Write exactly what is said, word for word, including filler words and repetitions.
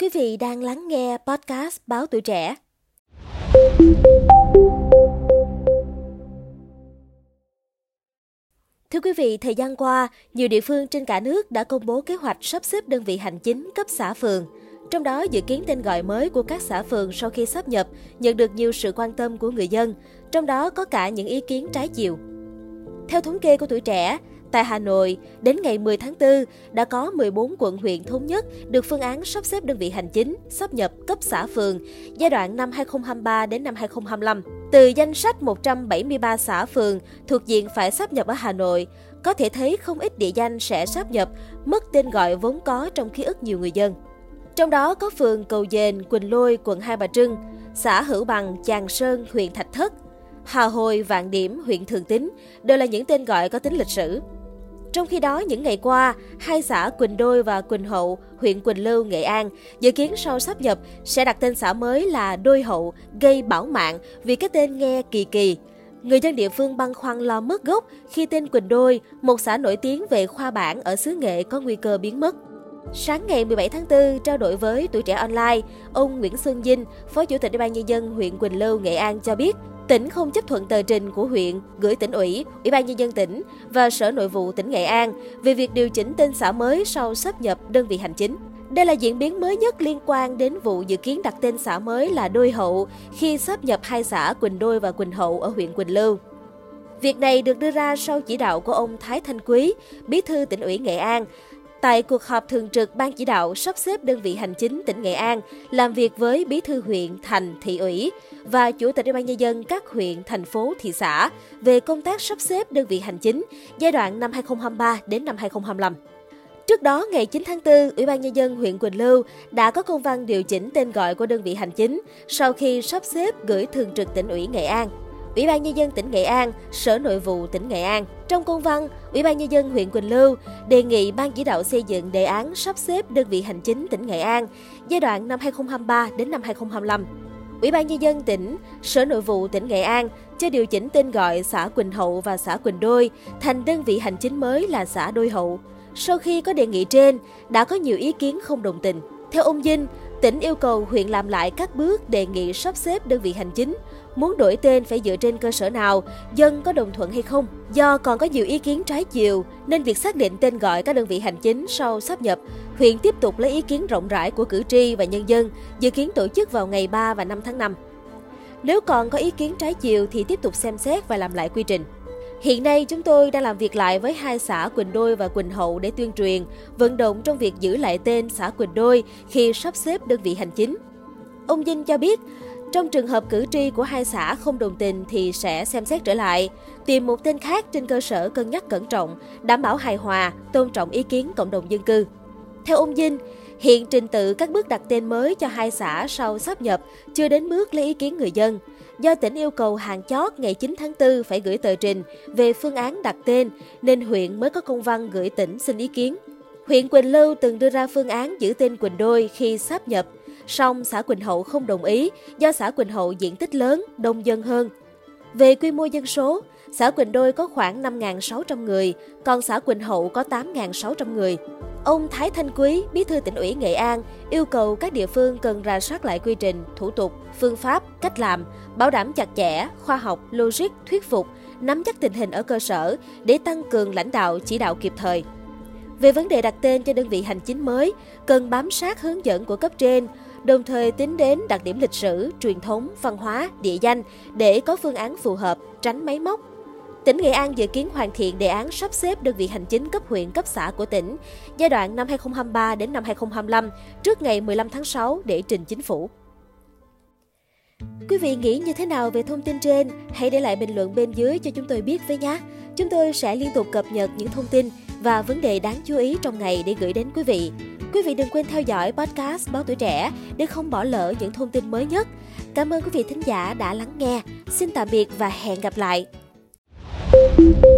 Quý vị đang lắng nghe podcast Báo Tuổi Trẻ. Thưa quý vị, thời gian qua, nhiều địa phương trên cả nước đã công bố kế hoạch sắp xếp đơn vị hành chính cấp xã phường. Trong đó, dự kiến tên gọi mới của các xã phường sau khi sáp nhập nhận được nhiều sự quan tâm của người dân, trong đó có cả những ý kiến trái chiều. Theo thống kê của Tuổi Trẻ, tại Hà Nội, đến ngày mười tháng tư, đã có mười bốn quận huyện thống nhất được phương án sắp xếp đơn vị hành chính, sáp nhập cấp xã phường giai đoạn năm hai không hai ba đến năm hai không hai lăm. Từ danh sách một trăm bảy mươi ba xã phường thuộc diện phải sáp nhập ở Hà Nội, có thể thấy không ít địa danh sẽ sáp nhập, mất tên gọi vốn có trong ký ức nhiều người dân. Trong đó có phường Cầu Dền, Quỳnh Lôi, quận Hai Bà Trưng, xã Hữu Bằng, Chàng Sơn, huyện Thạch Thất, Hà Hồi, Vạn Điểm, huyện Thường Tín đều là những tên gọi có tính lịch sử. Trong khi đó, những ngày qua, hai xã Quỳnh Đôi và Quỳnh Hậu, huyện Quỳnh Lưu, Nghệ An dự kiến sau sáp nhập sẽ đặt tên xã mới là Đôi Hậu, gây bão mạng vì cái tên nghe kỳ kỳ. Người dân địa phương băn khoăn lo mất gốc khi tên Quỳnh Đôi, một xã nổi tiếng về khoa bảng ở xứ Nghệ, có nguy cơ biến mất. Sáng ngày mười bảy tháng tư, trao đổi với Tuổi Trẻ Online, ông Nguyễn Xuân Dinh, Phó Chủ tịch Ủy ban Nhân dân huyện Quỳnh Lưu, Nghệ An cho biết, tỉnh không chấp thuận tờ trình của huyện gửi tỉnh ủy, Ủy ban Nhân dân tỉnh và Sở Nội vụ tỉnh Nghệ An về việc điều chỉnh tên xã mới sau sáp nhập đơn vị hành chính. Đây là diễn biến mới nhất liên quan đến vụ dự kiến đặt tên xã mới là Đôi Hậu khi sáp nhập hai xã Quỳnh Đôi và Quỳnh Hậu ở huyện Quỳnh Lưu. Việc này được đưa ra sau chỉ đạo của ông Thái Thanh Quý, Bí thư tỉnh ủy Nghệ An, tại cuộc họp thường trực Ban chỉ đạo sắp xếp đơn vị hành chính tỉnh Nghệ An, làm việc với Bí thư huyện, thành, thị ủy và Chủ tịch Ủy ban Nhân dân các huyện, thành phố, thị xã về công tác sắp xếp đơn vị hành chính giai đoạn năm hai không hai ba đến năm hai không hai lăm. Trước đó, ngày chín tháng tư, Ủy ban Nhân dân huyện Quỳnh Lưu đã có công văn điều chỉnh tên gọi của đơn vị hành chính sau khi sắp xếp gửi thường trực tỉnh ủy Nghệ An, Ủy ban Nhân dân tỉnh Nghệ An, Sở Nội vụ tỉnh Nghệ An. Trong công văn, Ủy ban Nhân dân huyện Quỳnh Lưu đề nghị Ban chỉ đạo xây dựng đề án sắp xếp đơn vị hành chính tỉnh Nghệ An giai đoạn năm hai không hai ba đến năm hai không hai lăm. Ủy ban Nhân dân tỉnh, Sở Nội vụ tỉnh Nghệ An cho điều chỉnh tên gọi xã Quỳnh Hậu và xã Quỳnh Đôi thành đơn vị hành chính mới là xã Đôi Hậu. Sau khi có đề nghị trên, đã có nhiều ý kiến không đồng tình. Theo ông Dinh, tỉnh yêu cầu huyện làm lại các bước đề nghị sắp xếp đơn vị hành chính. Muốn đổi tên phải dựa trên cơ sở nào, dân có đồng thuận hay không. Do còn có nhiều ý kiến trái chiều, nên việc xác định tên gọi các đơn vị hành chính sau sáp nhập, huyện tiếp tục lấy ý kiến rộng rãi của cử tri và nhân dân, dự kiến tổ chức vào ngày ba và năm tháng năm. Nếu còn có ý kiến trái chiều thì tiếp tục xem xét và làm lại quy trình. Hiện nay, chúng tôi đang làm việc lại với hai xã Quỳnh Đôi và Quỳnh Hậu để tuyên truyền, vận động trong việc giữ lại tên xã Quỳnh Đôi khi sắp xếp đơn vị hành chính. Ông Dinh cho biết, trong trường hợp cử tri của hai xã không đồng tình thì sẽ xem xét trở lại, tìm một tên khác trên cơ sở cân nhắc cẩn trọng, đảm bảo hài hòa, tôn trọng ý kiến cộng đồng dân cư. Theo ông Dinh, hiện trình tự các bước đặt tên mới cho hai xã sau sáp nhập chưa đến bước lấy ý kiến người dân. Do tỉnh yêu cầu hàng chót ngày chín tháng tư phải gửi tờ trình về phương án đặt tên, nên huyện mới có công văn gửi tỉnh xin ý kiến. Huyện Quỳnh Lưu từng đưa ra phương án giữ tên Quỳnh Đôi khi sáp nhập, song xã Quỳnh Hậu không đồng ý do xã Quỳnh Hậu diện tích lớn, đông dân hơn. Về quy mô dân số, xã Quỳnh Đôi có khoảng năm nghìn sáu trăm người, còn xã Quỳnh Hậu có tám nghìn sáu trăm người. Ông Thái Thanh Quý, Bí thư tỉnh ủy Nghệ An, yêu cầu các địa phương cần rà soát lại quy trình, thủ tục, phương pháp, cách làm, bảo đảm chặt chẽ, khoa học, logic, thuyết phục, nắm chắc tình hình ở cơ sở để tăng cường lãnh đạo, chỉ đạo kịp thời. Về vấn đề đặt tên cho đơn vị hành chính mới, cần bám sát hướng dẫn của cấp trên, đồng thời tính đến đặc điểm lịch sử, truyền thống, văn hóa, địa danh để có phương án phù hợp, tránh máy móc. Tỉnh Nghệ An dự kiến hoàn thiện đề án sắp xếp đơn vị hành chính cấp huyện, cấp xã của tỉnh giai đoạn năm hai không hai ba đến năm hai không hai lăm trước ngày mười lăm tháng sáu để trình chính phủ. Quý vị nghĩ như thế nào về thông tin trên? Hãy để lại bình luận bên dưới cho chúng tôi biết với nhé. Chúng tôi sẽ liên tục cập nhật những thông tin và vấn đề đáng chú ý trong ngày để gửi đến quý vị. Quý vị đừng quên theo dõi podcast Báo Tuổi Trẻ để không bỏ lỡ những thông tin mới nhất. Cảm ơn quý vị thính giả đã lắng nghe. Xin tạm biệt và hẹn gặp lại.